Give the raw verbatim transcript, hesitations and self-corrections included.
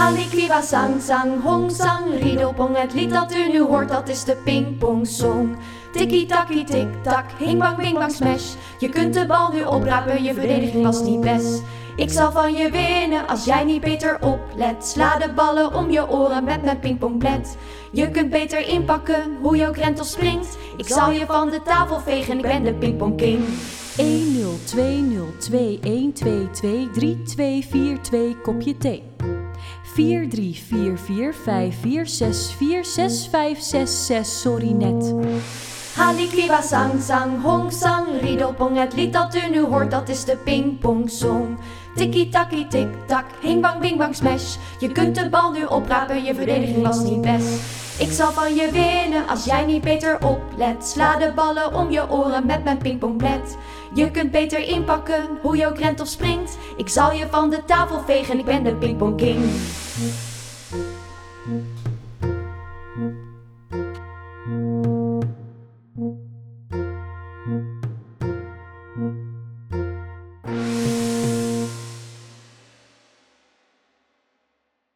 Halikwiba sang sang hong sang, riedelpong, het lied dat u nu hoort, dat is de pingpongsong. Tikkie takkie tik tak, hing bang bing bang smash. Je kunt de bal nu oprapen, je verdediging was niet best. Ik zal van je winnen als jij niet beter oplet. Sla de ballen om je oren met mijn pingpongblad. Je kunt beter inpakken hoe je ook rent of springt. Ik zal je van de tafel vegen, ik ben de pingpongking. een nul twee nul twee een twee twee drie twee vier twee kopje thee. vier drie vier vier vijf vier zes vier zes vijf zes zes, sorry net. Halikwiba sang sang hong sang, riedelpong, het lied dat u nu hoort, dat is de pingpongsong. Tikkie takkie tik tak, hing bang bing bang smash. Je kunt de bal nu oprapen, je verdediging was niet best. Ik zal van je winnen als jij niet beter oplet. Sla de ballen om je oren met mijn pingpongblad. Je kunt beter inpakken hoe je ook rent of springt. Ik zal je van de tafel vegen, ik ben de pingpongking.